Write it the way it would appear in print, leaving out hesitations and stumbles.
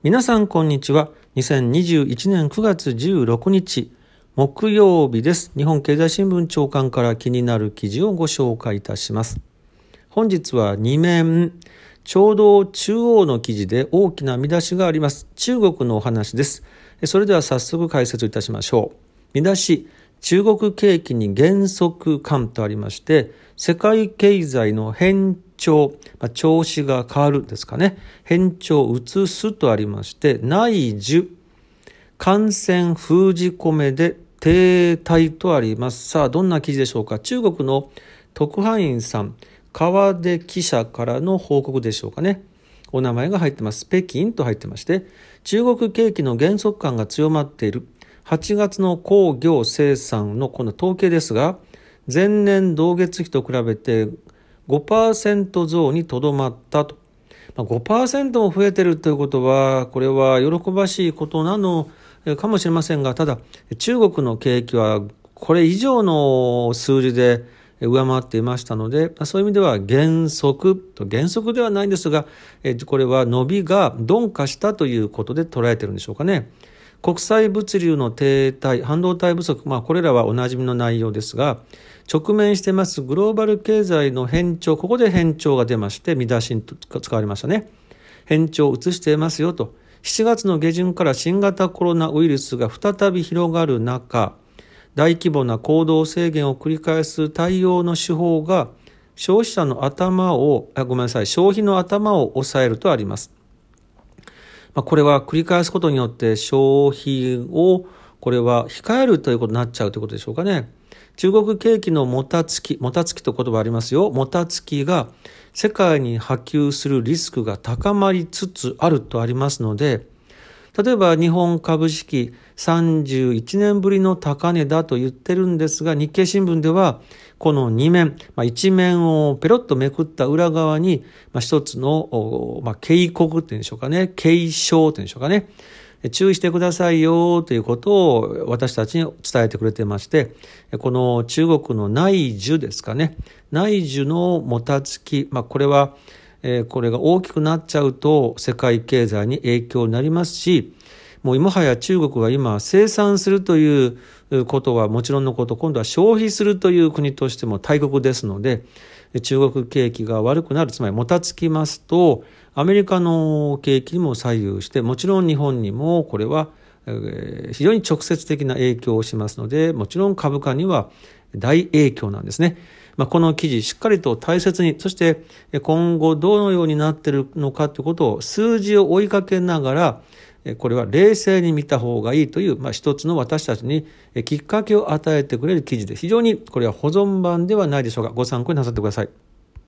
皆さんこんにちは。2021年9月16日木曜日です。日本経済新聞長官から気になる記事をご紹介いたします。本日は2面、ちょうど中央の記事で大きな見出しがあります。中国のお話です。それでは早速解説いたしましょう。見出し、中国景気に減速感とありまして、世界経済の変調、調子が変わるですかね。変調を移すとありまして、内需、感染封じ込めで停滞とあります。さあ、どんな記事でしょうか。中国の特派員さん、川出記者からの報告でしょうかね。お名前が入ってます。北京と入ってまして、中国景気の減速感が強まっている。8月の工業生産のこの統計ですが、前年同月比と比べて5% 増にとどまったと。5% も増えているということは、これは喜ばしいことなのかもしれませんが、ただ中国の景気はこれ以上の数字で上回っていましたので、そういう意味では減速ではないんですが、これは伸びが鈍化したということで捉えているんでしょうかね。国際物流の停滞、半導体不足、これらはおなじみの内容ですが、直面していますグローバル経済の変調、ここで変調が出まして、見出しに使われましたね。変調を移していますよと。7月の下旬から新型コロナウイルスが再び広がる中、大規模な行動制限を繰り返す対応の手法が、消費の頭を抑えるとあります。これは繰り返すことによって消費をこれは控えるということになっちゃうということでしょうかね。中国景気のもたつきという言葉ありますよ。もたつきが世界に波及するリスクが高まりつつあるとありますので、例えば日本株式31年ぶりの高値だと言ってるんですが、日経新聞ではこの2面、一面をペロッとめくった裏側に一つの警告というんでしょうかね、警鐘というんでしょうかね、注意してくださいよということを私たちに伝えてくれてまして、この中国の内需ですかね、内需のもたつき、これが大きくなっちゃうと世界経済に影響になりますし、もはや中国は今生産するということはもちろんのこと、今度は消費するという国としても大国ですので、中国景気が悪くなる、つまりもたつきますとアメリカの景気にも左右して、もちろん日本にもこれは非常に直接的な影響をしますので、もちろん株価には大影響なんですね。この記事しっかりと大切に、そして今後どのようになっているのかということを数字を追いかけながら、これは冷静に見た方がいいという、一つの私たちにきっかけを与えてくれる記事で、非常にこれは保存版ではないでしょうか。ご参考になさってください。